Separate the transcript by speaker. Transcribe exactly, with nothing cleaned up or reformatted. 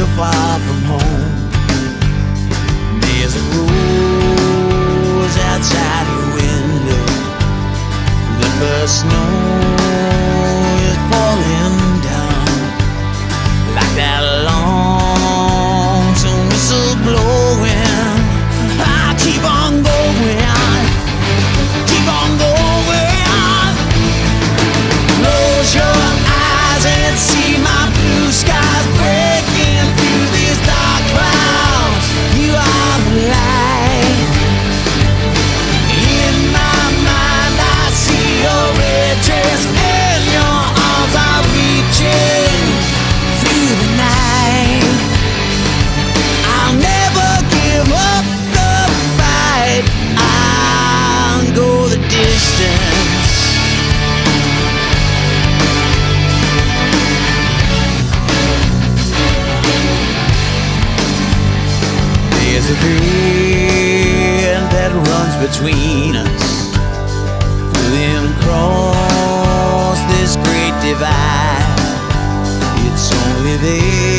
Speaker 1: far from home. There's a rose outside your window. The first snow is falling down, like that lonesome whistle blowing. I keep on going, keep on going. Close your eyes and see my blue skies breaking through these dark clouds. You are the light. In my mind I see your red dress and your arms are reaching through the night. I'll never give up the fight. I'll go the distance. There's a thread that runs between us. We'll cross this great divide. It's only there